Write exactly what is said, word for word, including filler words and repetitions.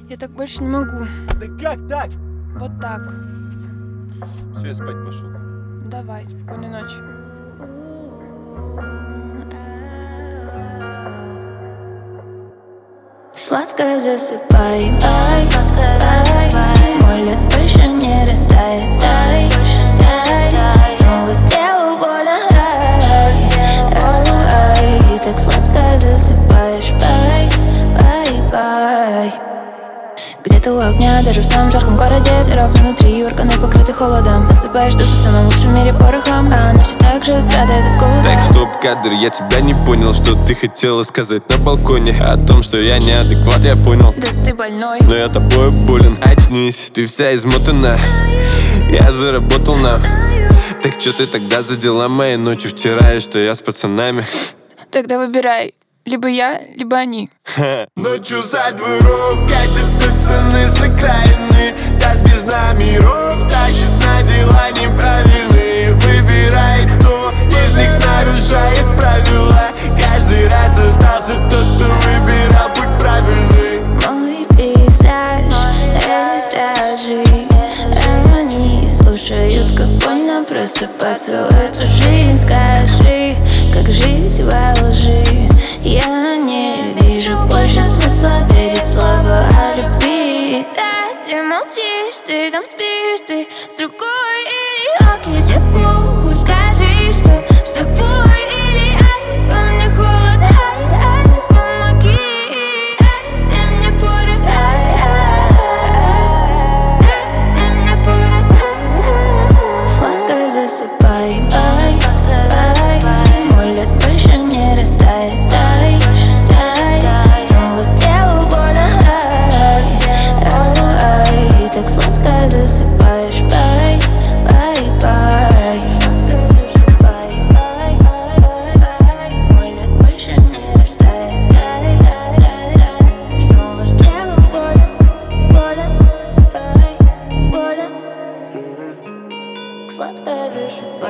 Я так больше не могу. Да как так? Вот так. Все, я спать пошел. Давай, спокойной ночи. Сладко засыпай, ай, ай. Мой лед больше не растает, дай, дай. Снова сделал больно, ай, ай, ай. Так сладко засыпаешь, бай, бай, бай. Где-то у огня, даже в самом жарком городе. Все равно внутри органы покрыты холодом. Засыпаешь душу в самом лучшем мире порохом, а она все так же страдает от голода. Так, стоп, кадр, я тебя не понял. Что ты хотела сказать на балконе? О том, что я неадекват, я понял. Да ты больной. Но я тобой болен. Очнись, ты вся измотана. Я заработал на. Так что ты тогда за дела моей ночью вчера? И что я с пацанами? Тогда выбирай. Либо я, либо они. Ночью за дворов катят пацаны с окраины. Таз без номеров тащит на дела неправильные. Выбирай, кто из них нарушает правила. Каждый раз остался тот, кто выбирал путь правильный. Мой пейзаж, этажи. Они слушают, как больно просыпаться в эту жизнь. Скажи, как жить во лжи. Я не вижу больше смысла верить в слова о любви. Да, ты молчишь, ты там спишь, ты с другой или окей, тебе похуй. Скажи, что с тобой или ай, во мне холод, ай, ай, помоги, ай, дай мне порох, ай, ай, дай мне порох, ай. Сладко засыпай, ай, ай. Мой лед больше не растает, дай, дай. Снова сделал больно, ай, ай, ай. Так сладко засыпаешь, бай, бай, бай. Сладко засыпай, бай, бай, бай. Мой лед больше не растает, дай, дай, дай, дай. Снова сделал больно, больно, ай, больно. Сладко засыпай.